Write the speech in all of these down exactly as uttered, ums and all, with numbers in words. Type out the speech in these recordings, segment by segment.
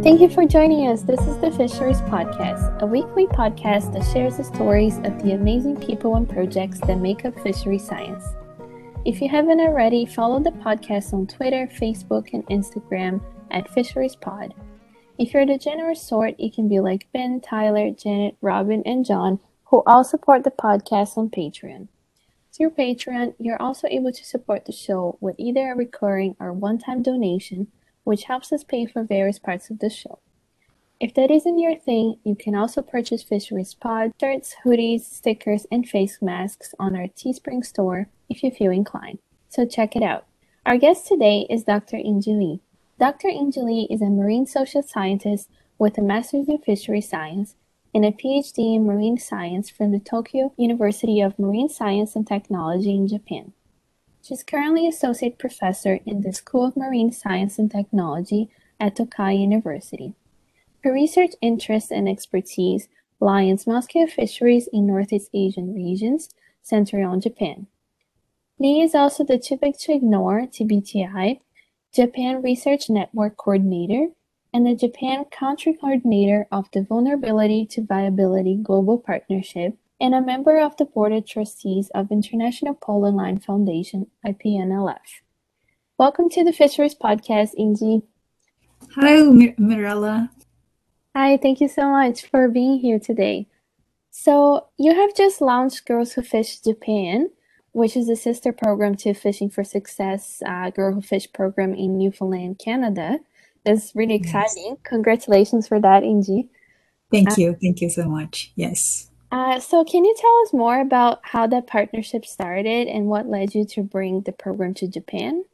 Thank you for joining us. This is the Fisheries Podcast, a weekly podcast that shares the stories of the amazing people and projects that make up fishery science. If you haven't already, follow the podcast on Twitter, Facebook, and Instagram at Fisheries Pod. If you're the generous sort, you can be like Ben, Tyler, Janet, Robin, and John, who all support the podcast on Patreon. Through Patreon, you're also able to support the show with either a recurring or one-time donation, which helps us pay for various parts of the show. If that isn't your thing, you can also purchase Fisheries Pod shirts, hoodies, stickers, and face masks on our Teespring store if you feel inclined. So check it out. Our guest today is Doctor Inji Lee. Doctor Inji Lee is a marine social scientist with a master's in fishery science and a P H D in marine science from the Tokyo University of Marine Science and Technology in Japan. She's currently Associate Professor in the School of Marine Science and Technology at Tokai University. Her research interests and expertise lie in small-scale fisheries in Northeast Asian regions centered on Japan. Lee is also the Too Big to Ignore T B T I Japan Research Network Coordinator and the Japan Country Coordinator of the Vulnerability to Viability Global Partnership and a member of the Board of Trustees of International Pole and Line Foundation, I P N L F. Welcome to the Fisheries Podcast, Inji. Hello, Mir- Mirella. Hi, thank you so much for being here today. So, you have just launched Girls Who Fish Japan, which is a sister program to Fishing for Success uh, Girl Who Fish program in Newfoundland, Canada. That's really exciting. Yes. Congratulations for that, Inji. Thank uh, you. Thank you so much. Yes. Uh, so can you tell us more about how that partnership started and what led you to bring the program to Japan?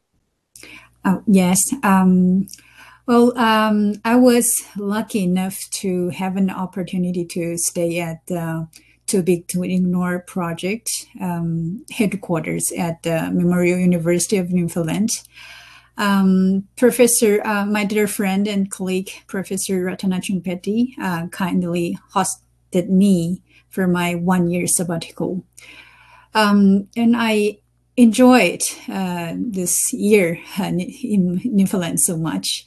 Oh, yes. Um, well, um, I was lucky enough to have an opportunity to stay at the Too Big to Ignore project um, headquarters at the Memorial University of Newfoundland. Um, Professor, uh, my dear friend and colleague, Professor Ratana Chumpeti, uh, kindly hosted me for my one-year sabbatical. Um, and I enjoyed uh, this year uh, in Newfoundland so much.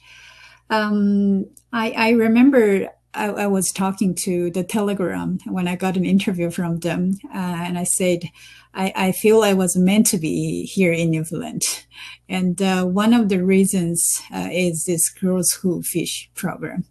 Um, I, I remember I, I was talking to the Telegram when I got an interview from them, uh, and I said, I, I feel I was meant to be here in Newfoundland. And uh, one of the reasons uh, is this Girls Who Fish program.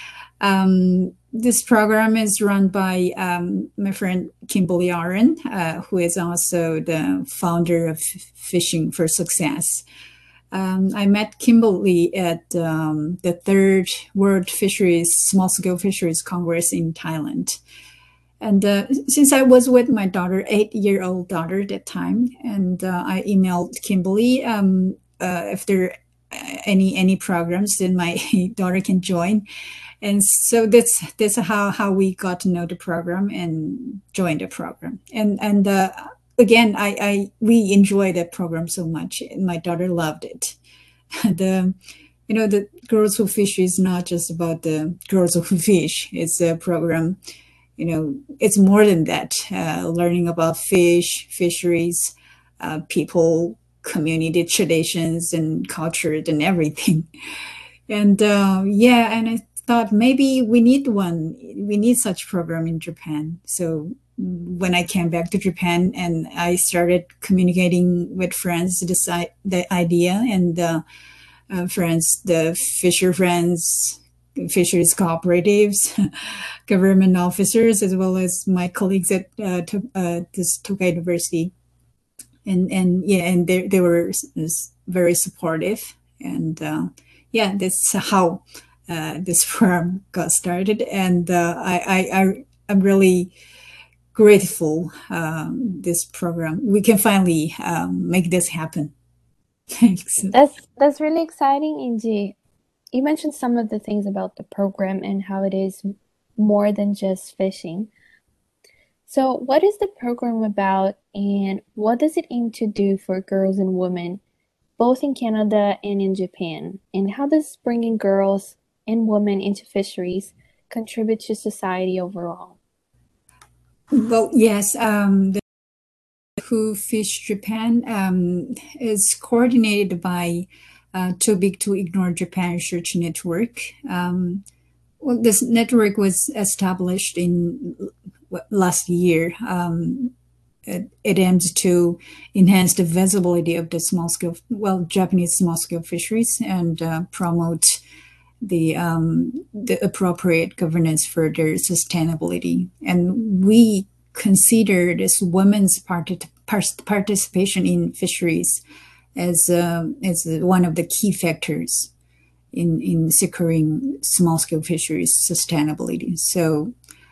Um, this program is run by um, my friend Kimberly Aaron, uh, who is also the founder of Fishing for Success. Um, I met Kimberly at um, the third World Fisheries, Small-Scale Fisheries Congress in Thailand. And uh, since I was with my daughter, eight-year-old daughter at that time, and uh, I emailed Kimberly um, uh, if there are any any programs, then my daughter can join. And so that's that's how, how we got to know the program and joined the program. And and uh, again, I, I we enjoyed that program so much. My daughter loved it. the you know the Girls Who Fish is not just about the girls who fish. It's a program. You know, it's more than that. Uh, learning about fish, fisheries, uh, people, community traditions, and culture, and everything. And uh, yeah, and I thought maybe we need one. We need such program in Japan. So when I came back to Japan and I started communicating with friends, the the idea and uh, uh, friends, the fisher friends, fisheries cooperatives, government officers, as well as my colleagues at uh, to, uh, this Tokai University, and and yeah, and they they were very supportive, and uh, yeah, that's how uh, this program got started, and uh, I, I I I'm really grateful um, this program. We can finally um, make this happen. Thanks. That's that's really exciting, Inji. You mentioned some of the things about the program and how it is more than just fishing. So what is the program about and what does it aim to do for girls and women, both in Canada and in Japan? And how does bringing girls and women into fisheries contribute to society overall? Well, yes, um, the Who Fish Japan um, is coordinated by uh, Too Big to Ignore Japan Research Network. Um, well, this network was established in last year. Um, it, it aims to enhance the visibility of the small scale, well, Japanese small scale fisheries and uh, promote the um, the appropriate governance for their sustainability. And we consider this women's part- participation in fisheries as uh, as one of the key factors in in securing small scale fisheries sustainability. So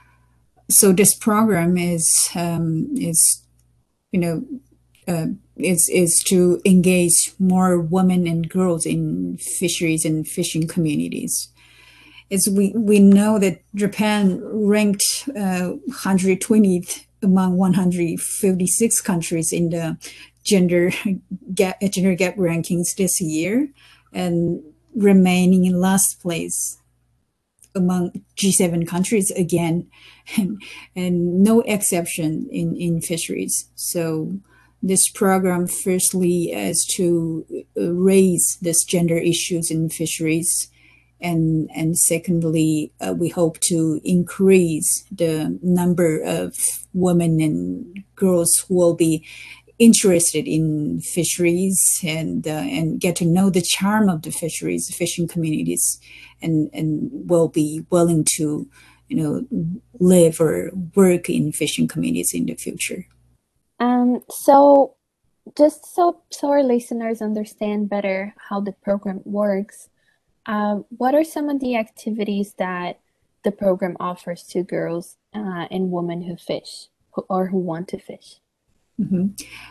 so this program is um, is you know uh, is is to engage more women and girls in fisheries and fishing communities. Is we we know that Japan ranked uh, one hundred twentieth among one hundred fifty-six countries in the gender gap gender gap rankings this year, and remaining in last place among G seven countries again, and, and no exception in, in fisheries. So this program firstly is to raise this gender issues in fisheries, and and secondly, uh, we hope to increase the number of women and girls who will be interested in fisheries and uh, and get to know the charm of the fisheries, fishing communities, and and will be willing to, you know, live or work in fishing communities in the future. Um, so just so so our listeners understand better how the program works, um, what are some of the activities that the program offers to girls uh, and women who fish who, or who want to fish? Mm-hmm.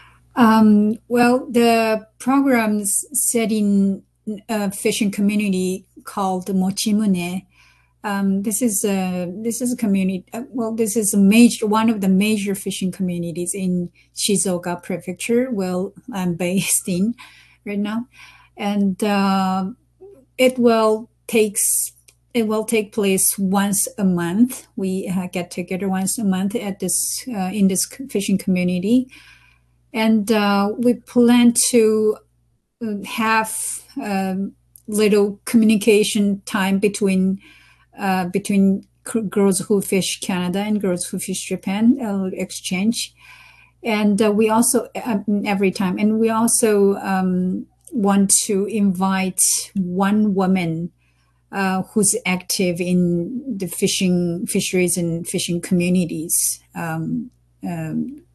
Um, well, the programs set in a fishing community called Mochimune. Um, this is a this is a community. Uh, well, this is a major one of the major fishing communities in Shizuoka Prefecture. Well, I'm based in right now, and uh, it will takes it will take place once a month. We uh, get together once a month at this uh, in this fishing community. And uh, we plan to have um, little communication time between uh, between girls who fish Canada and girls who fish Japan, uh, exchange. And uh, we also, um, every time, and we also um, want to invite one woman uh, who's active in the fishing, fisheries and fishing communities. Um, um,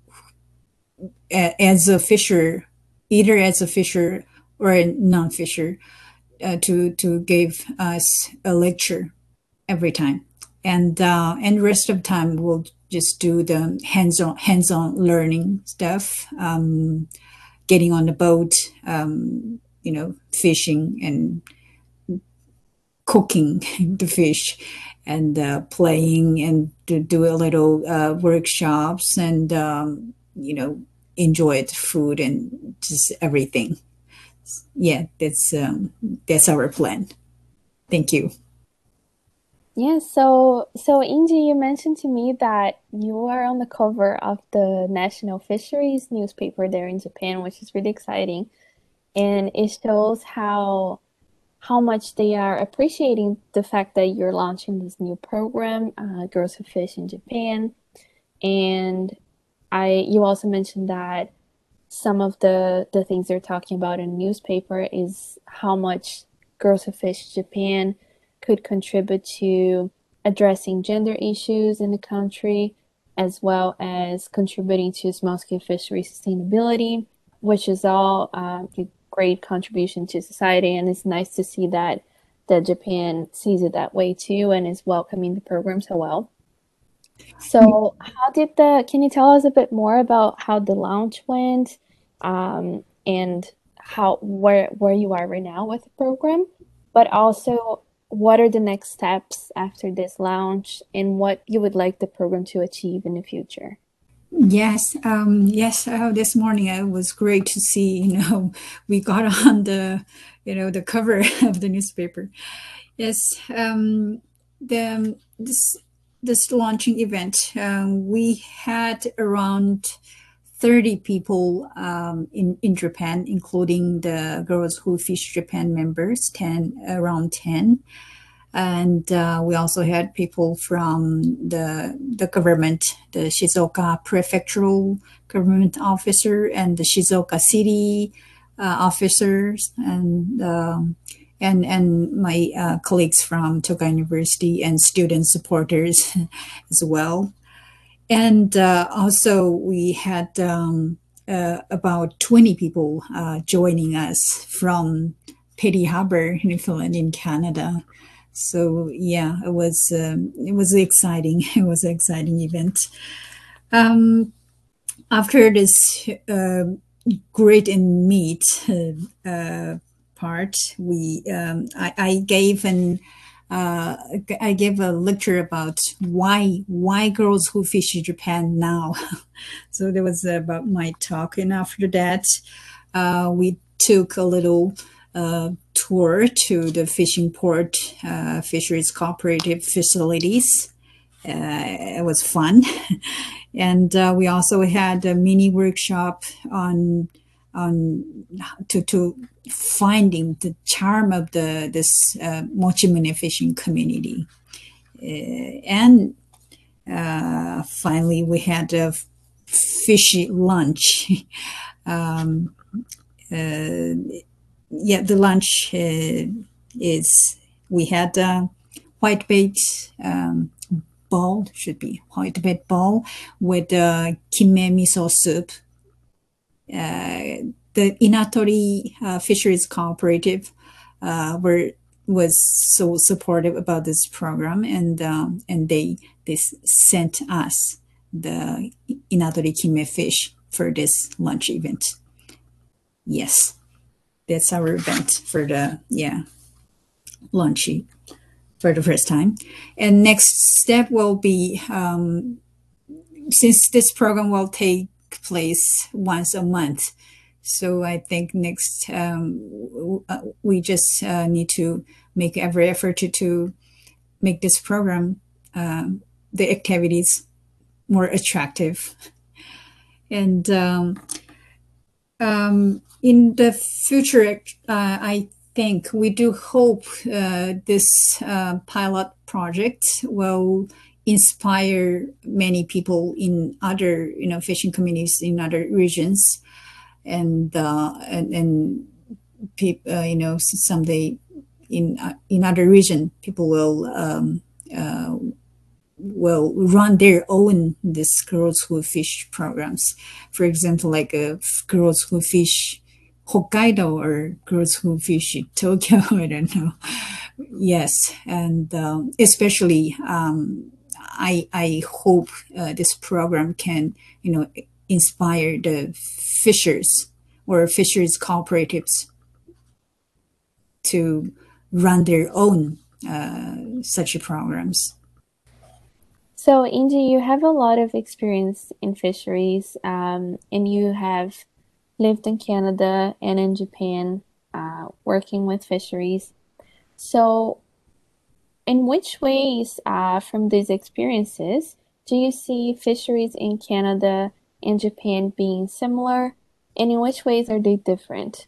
as a fisher, either as a fisher or a non-fisher, uh, to to give us a lecture every time, and uh, and rest of the time we'll just do the hands-on hands-on learning stuff, um, getting on the boat, um, you know, fishing and cooking the fish, and uh, playing and to do a little uh, workshops, and um, you know, enjoy the food and just everything. Yeah, that's um, that's our plan. Thank you. Yeah, so so Inji, you mentioned to me that you are on the cover of the National Fisheries newspaper there in Japan, which is really exciting, and it shows how how much they are appreciating the fact that you're launching this new program, uh, Girls Who Fish in Japan. And I, you also mentioned that some of the the things they're talking about in the newspaper is how much Girls Who Fish Japan could contribute to addressing gender issues in the country, as well as contributing to small-scale fishery sustainability, which is all uh, a great contribution to society. And it's nice to see that that Japan sees it that way too and is welcoming the program so well. So, how did the? Can you tell us a bit more about how the launch went, um, and how where where you are right now with the program, but also what are the next steps after this launch, and what you would like the program to achieve in the future? Yes, um, yes. Uh, this morning it was great to see. You know, we got on the, you know, the cover of the newspaper. Yes, um, the this this launching event. Um, we had around thirty people um, in, in Japan, including the Girls Who Fish Japan members, ten around ten. And uh, we also had people from the the government, the Shizuoka prefectural government officer and the Shizuoka city uh, officers, and um, and and my uh, colleagues from Tokai University and student supporters as well. And uh, also we had um, uh, about twenty people uh, joining us from Petty Harbor, Newfoundland in Canada. So yeah, it was um, it was exciting. It was an exciting event. Um, after this uh, great and meat uh, uh, part, we um, I, I gave an uh, I gave a lecture about why why girls who fish in Japan now. So that was about my talk, and after that, uh, we took a little uh, tour to the fishing port uh, fisheries cooperative facilities. Uh, it was fun, and uh, we also had a mini workshop on on to to finding the charm of the this uh, Mochimune fishing community, uh, and uh, finally we had a fishy lunch. um, uh, yeah, the lunch uh, is we had a whitebait um, bowl, should be whitebait bowl with uh, kime miso soup. Uh, the Inatori uh, Fisheries Cooperative uh, were was so supportive about this program, and um, and they they sent us the Inatori kime fish for this lunch event. Yes, that's our event for the yeah lunch for the first time. And next step will be um, since this program will take place once a month. So I think next um, we just uh, need to make every effort to, to make this program, um, the activities more attractive. And um, um, in the future, uh, I think we do hope uh, this uh, pilot project will inspire many people in other, you know, fishing communities in other regions, and uh, and, and people, uh, you know, someday in uh, in other region, people will um, uh, will run their own this girls who fish programs. For example, like uh, girls who fish Hokkaido or girls who fish Tokyo. I don't know. Yes, and um, especially. Um, I, I hope uh, this program can, you know, inspire the fishers or fishers cooperatives to run their own uh, such programs. So, Inji, you have a lot of experience in fisheries, um, and you have lived in Canada and in Japan uh, working with fisheries. So, in which ways uh, from these experiences do you see fisheries in Canada and Japan being similar, and in which ways are they different?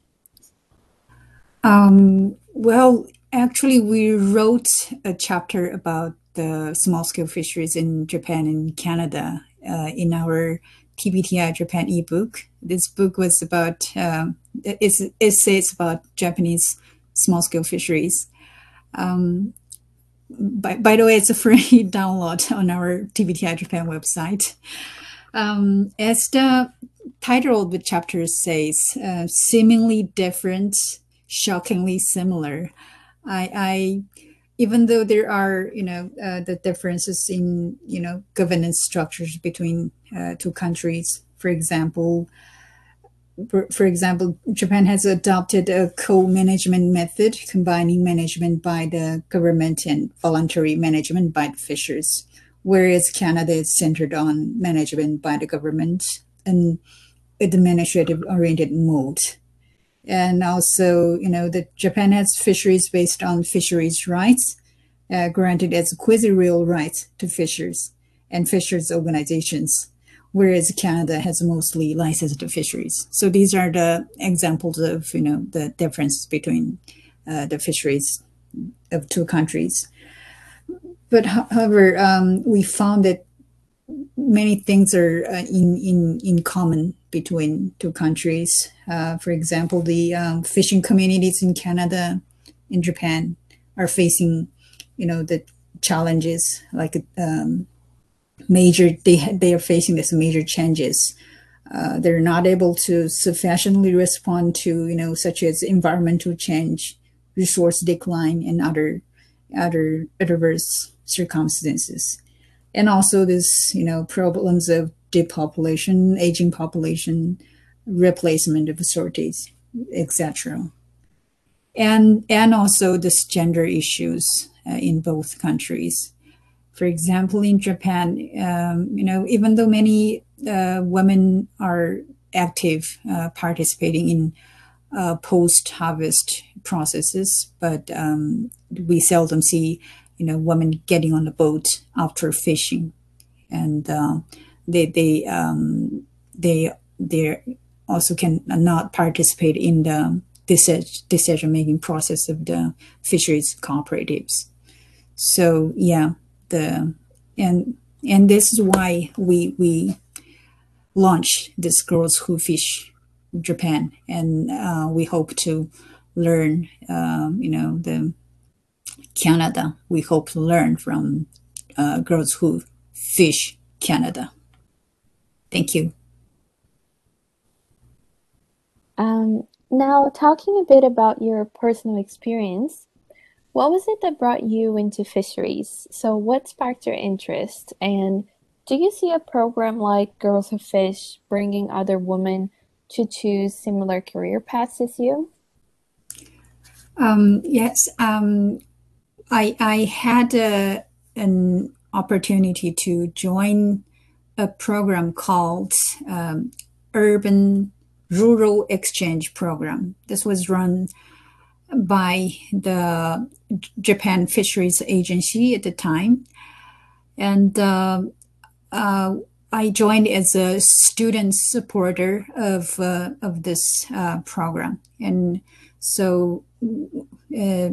Um, well, actually, we wrote a chapter about the small-scale fisheries in Japan and Canada uh, in our T B T I Japan ebook. This book was about, um, it's essays about Japanese small-scale fisheries. Um, By, by the way, it's a free download on our T B T I Japan website. Um, as the title of the chapter says, uh, seemingly different, shockingly similar. I, I, even though there are, you know, uh, the differences in, you know, governance structures between uh, two countries. For example, For example, Japan has adopted a co-management method, combining management by the government and voluntary management by the fishers, whereas Canada is centered on management by the government and administrative-oriented mode. And also, you know, that Japan has fisheries based on fisheries rights, uh, granted as quasi-real rights to fishers and fishers organizations, whereas Canada has mostly licensed fisheries. So these are the examples of, you know, the difference between uh, the fisheries of two countries. But however, um, we found that many things are uh, in, in, in common between two countries. Uh, for example, the um, fishing communities in Canada and Japan are facing, you know, the challenges like um, major, they, they are facing this major changes. Uh, they're not able to sufficiently respond to, you know, such as environmental change, resource decline, and other, other adverse circumstances. And also this, you know, problems of depopulation, aging population, replacement of sorties, et cetera. And, and also this gender issues uh, in both countries. For example, in Japan, um, you know, even though many uh, women are active, uh, participating in uh, post-harvest processes, but um, we seldom see, you know, women getting on the boat after fishing, and uh, they they um, they they also can not participate in the decision-making process of the fisheries cooperatives. So yeah. The and and this is why we we launched this Girls Who Fish Japan, and uh, we hope to learn, um, you know, the Canada. We hope to learn from uh, Girls Who Fish Canada. Thank you. Um, now, talking a bit about your personal experience. What was it that brought you into fisheries? So what sparked your interest? And do you see a program like Girls Who Fish bringing other women to choose similar career paths as you? Um, yes, um, I, I had a, an opportunity to join a program called um, Urban Rural Exchange Program. This was run by the Japan Fisheries Agency at the time. And uh, uh, I joined as a student supporter of, uh, of this uh, program. And so, uh,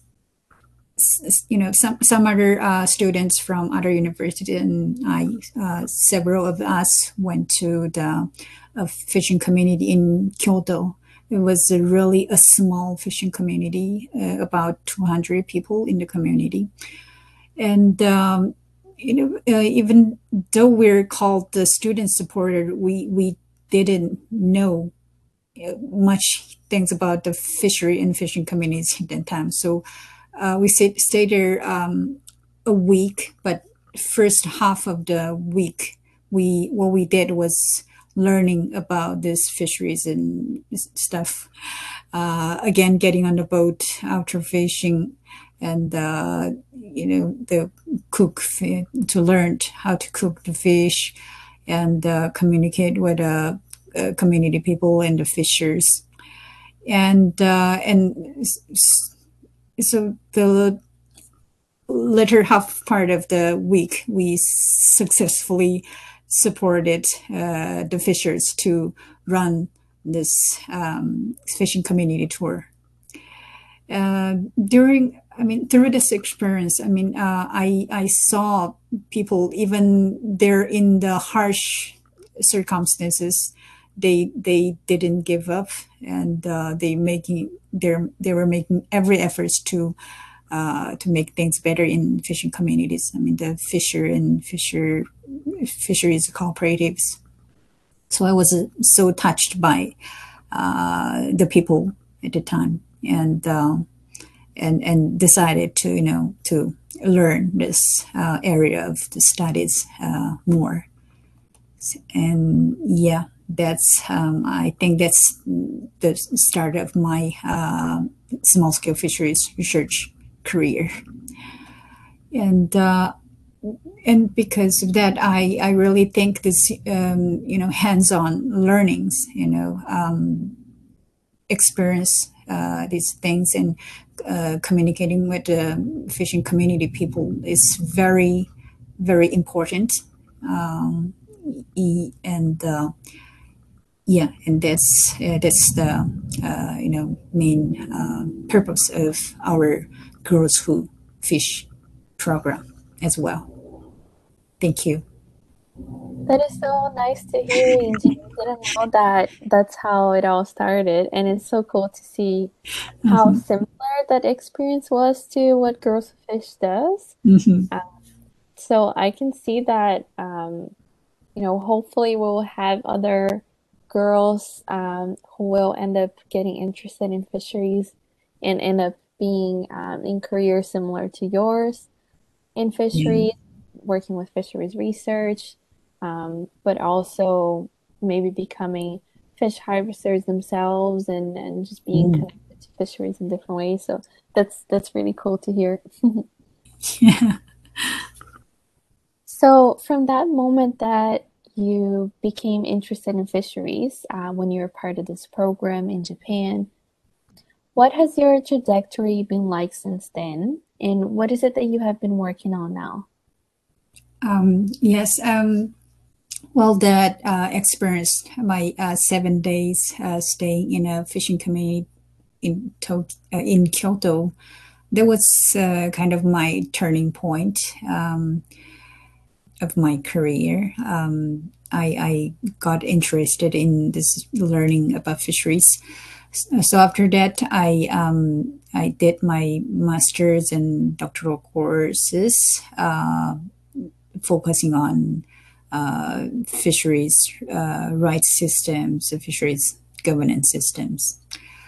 you know, some, some other uh, students from other universities and I, uh, several of us went to the uh, fishing community in Kyoto. It was a really a small fishing community, uh, about two hundred people in the community. And, um, you know, uh, even though we're called the student supporter, we, we didn't know much things about the fishery and fishing communities at that time. So uh, we stayed, stayed there um, a week, but first half of the week, we what we did was learning about this fisheries and stuff. Uh, again, getting on the boat after fishing, and uh, you know, the cook to learn how to cook the fish, and uh, communicate with uh, uh, community people and the fishers, and uh, and so the latter half part of the week, we successfully supported uh, the fishers to run this um, fishing community tour. Uh, during, I mean, through this experience, I mean, uh, I I saw people, even they're in the harsh circumstances, they they didn't give up, and uh, they making they they were making every efforts to uh, to make things better in fishing communities. I mean, the fisher and fisher fisheries cooperatives. So I was uh, so touched by uh, the people at the time, and uh, and and decided to you know to learn this uh, area of the studies uh, more. And yeah, that's um, I think that's the start of my uh, small scale fisheries research career. And uh, and because of that, I, I really think this um, you know hands-on learnings, you know, um, experience uh, these things, and uh, communicating with the fishing community people is very, very important. Um, e, and uh, yeah, and that's uh, that's the uh, you know main uh, purpose of our Girls Who Fish program as well. Thank you. That is so nice to hear, Angie. I didn't know that that's how it all started, and it's so cool to see how Mhm. similar that experience was to what Girls Who Fish does. Mhm. Uh, so I can see that, um, you know, hopefully we'll have other girls um, who will end up getting interested in fisheries and end up being um, in careers similar to yours in Yeah. fisheries, working with fisheries research, um, but also maybe becoming fish harvesters themselves and, and just being Mm. connected to fisheries in different ways. So that's that's really cool to hear. Yeah. So from that moment that you became interested in fisheries uh, when you were part of this program in Japan, what has your trajectory been like since then? And what is it that you have been working on now? Um, yes. Um, well, that uh, experience, my uh, seven days uh, staying in a fishing community in to- uh, in Kyoto, that was uh, kind of my turning point um, of my career. Um, I, I got interested in this learning about fisheries. So after that, I um, I did my master's and doctoral courses, uh, focusing on uh, fisheries uh, rights systems, fisheries governance systems.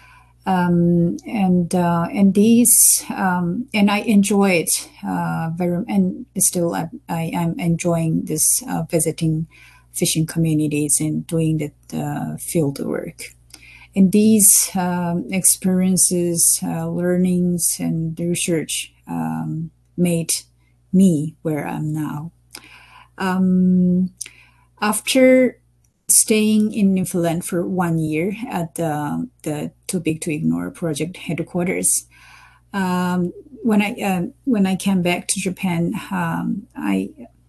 Um, and uh, and these um, and I enjoy it uh, very, and still I, I am enjoying this uh, visiting fishing communities and doing the uh, field work. And these um, experiences, uh, learnings, and research um, made me where I'm now. Um, After staying in Newfoundland for one year at the, the Too Big to Ignore project headquarters, um, when I uh, when I came back to Japan, um, I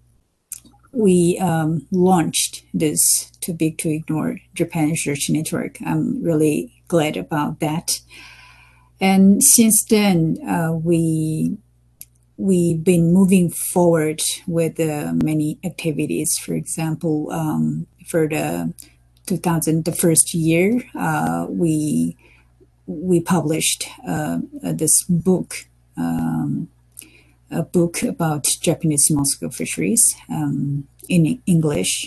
we um, launched this Too Big to Ignore Japan Research Network. I'm really glad about that. And since then, uh, we we've been moving forward with uh, many activities. For example, um, for the two thousand, the first year, uh, we we published uh, this book, um, a book about Japanese small scale fisheries um, in English.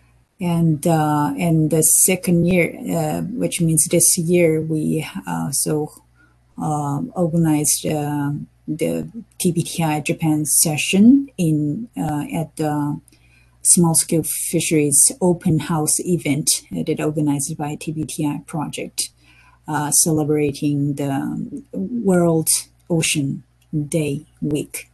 And uh, and the second year, uh, which means this year, we uh, so um, organized uh, the T B T I Japan session in uh, at the small scale fisheries open house event that organized by T B T I project, uh, celebrating the World Ocean Day week.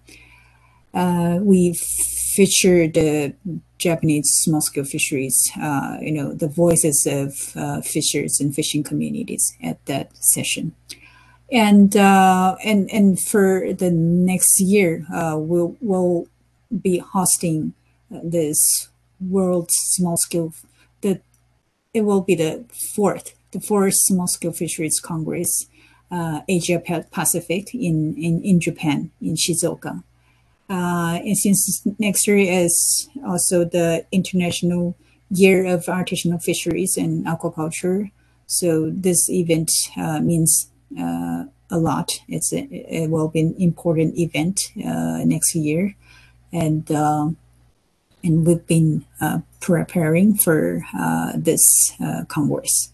Uh, we featured the Japanese small scale fisheries, uh, you know, the voices of uh, fishers and fishing communities at that session. And uh, and and for the next year, uh, we'll we'll be hosting this World Small Scale. The It will be the fourth, the fourth Small Scale Fisheries Congress, uh, Asia Pacific in, in in Japan in Shizuoka. Uh, and since next year is also the International Year of Artisanal Fisheries and Aquaculture, so this event uh, means uh, a lot. It's a, it will be an important event uh, next year, and uh, and we've been uh, preparing for uh, this uh, congress.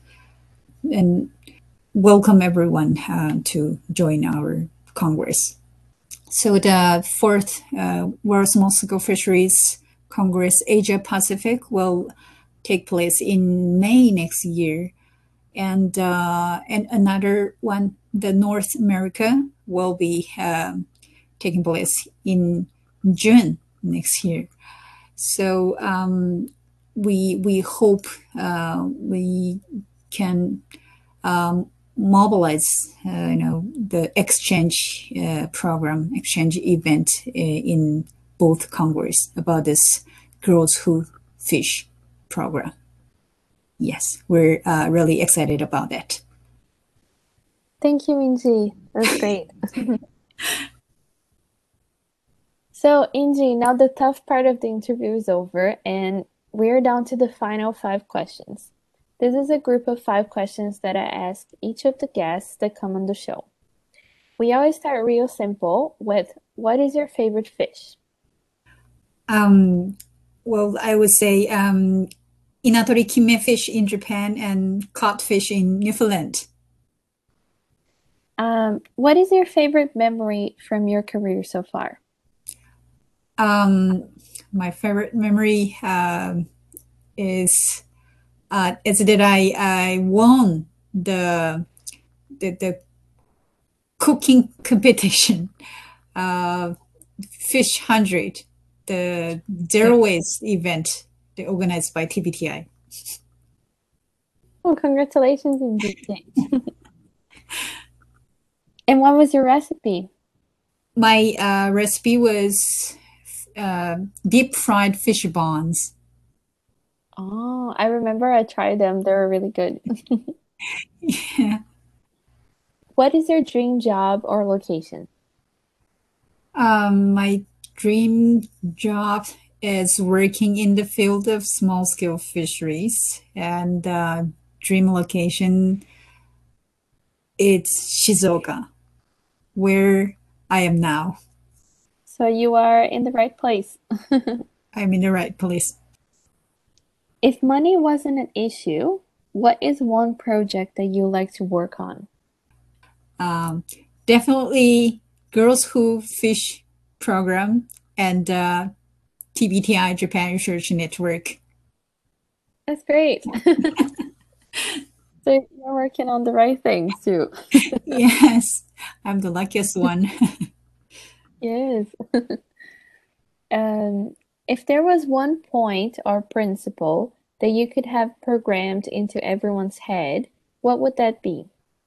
And welcome everyone uh, to join our congress. So the fourth uh, World Small Scale Fisheries Congress Asia Pacific will take place in May next year, and uh, and another one, the North America, will be um, taking place in June next year. So um, we we hope uh, we can um, mobilize, uh, you know, the exchange uh, program, exchange event uh, in both Congress about this Girls Who fish program. Yes, we're uh, really excited about that. Thank you, Inji. That's great. So, Inji, now the tough part of the interview is over, and we're down to the final five questions. This is a group of five questions that I ask each of the guests that come on the show. We always start real simple with, what is your favorite fish? Um, well, I would say um, Inatori kimefish in Japan and codfish in Newfoundland. Um, what is your favorite memory from your career so far? Um, my favorite memory uh, is uh, is that I I won the the, the cooking competition, uh, Fish Hundred, the zero waste event organized by T B T I. Oh, congratulations, Inji. And what was your recipe? My uh, recipe was uh, deep fried fish buns. Oh, I remember I tried them. They were really good. Yeah. What is your dream job or location? Um, my dream job is working in the field of small scale fisheries, and uh, dream location it's Shizuoka, where I am now. So you are in the right place. I'm in the right place. If money wasn't an issue, what is one project that you like to work on? Um, definitely Girls Who Fish program and uh, T B T I Japan Research Network. That's great. So you're working on the right things too. Yes, I'm the luckiest one. Yes. Um, if there was one point or principle that you could have programmed into everyone's head, what would that be?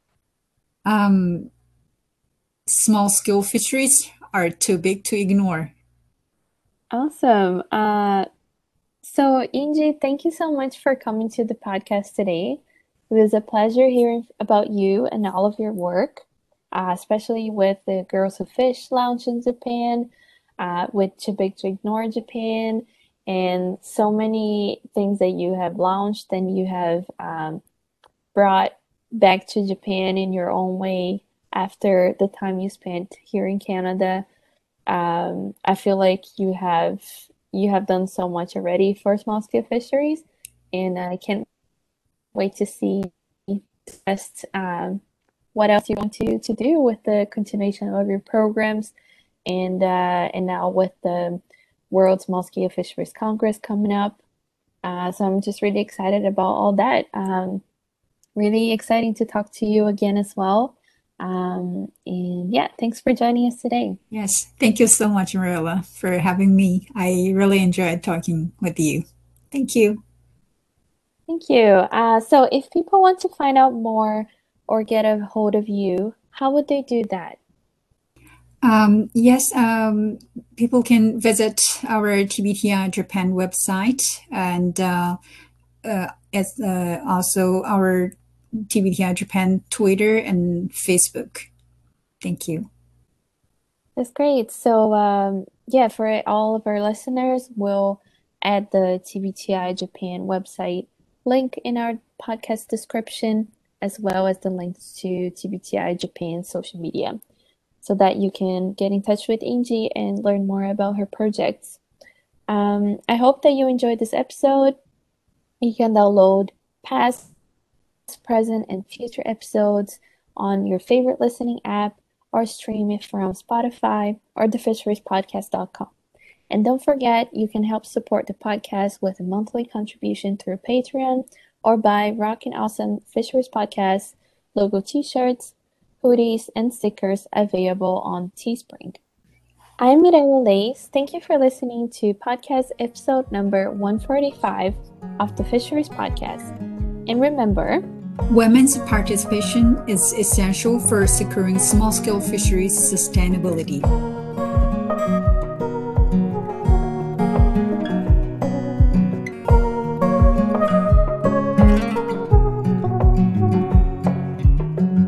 Um, small scale fisheries are too big to ignore. Awesome. Uh, so, Inji, thank you so much for coming to the podcast today. It was a pleasure hearing about you and all of your work, uh, especially with the Girls Who Fish Lounge in Japan, uh, with Too Big to Ignore Japan, and so many things that you have launched and you have um, brought back to Japan in your own way after the time you spent here in Canada. Um, I feel like you have you have done so much already for small scale fisheries, and I can't wait to see just um, what else you're going to, to do with the continuation of your programs, and uh, and now with the World Small Scale Fisheries Congress coming up. Uh, so I'm just really excited about all that. Um, really exciting to talk to you again as well. Um, and yeah, thanks for joining us today. Yes, thank you so much, Marilla, for having me. I really enjoyed talking with you. Thank you. Thank you. Uh, so if people want to find out more or get a hold of you, how would they do that? Um, yes, um, people can visit our T B T I Japan website and uh, uh, as, uh, also our T B T I Japan Twitter and Facebook. Thank you. That's great. So um, yeah, for all of our listeners, we'll add the T B T I Japan website link in our podcast description, as well as the links to T B T I Japan social media, so that you can get in touch with Inji and learn more about her projects. Um, I hope that you enjoyed this episode. You can download past, present, and future episodes on your favorite listening app or stream it from Spotify or the fisheries podcast dot com. And don't forget, you can help support the podcast with a monthly contribution through Patreon or by Rockin' Awesome Fisheries Podcast logo t-shirts, hoodies, and stickers available on Teespring. I'm Mireya Lace. Thank you for listening to podcast episode number one forty-five of the Fisheries Podcast. And remember, women's participation is essential for securing small-scale fisheries sustainability.